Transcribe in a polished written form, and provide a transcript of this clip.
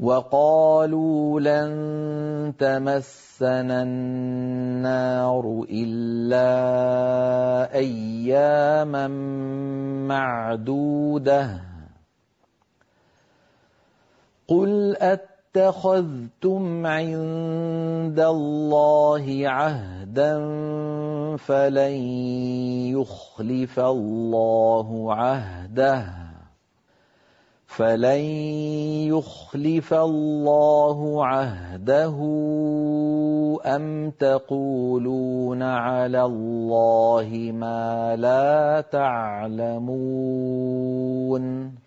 وَقَالُوا لَن تَمَسَّنَا النَّارُ إِلَّا أَيَّامًا مَّعْدُودَةً ۚ قُلْ أَتَّخَذْتُمْ عِندَ اللَّهِ عَهْدًا فَلَن يُخْلِفَ اللَّهُ عَهْدَهُ أَمْ تَقُولُونَ عَلَى اللَّهِ مَا لَا تَعْلَمُونَ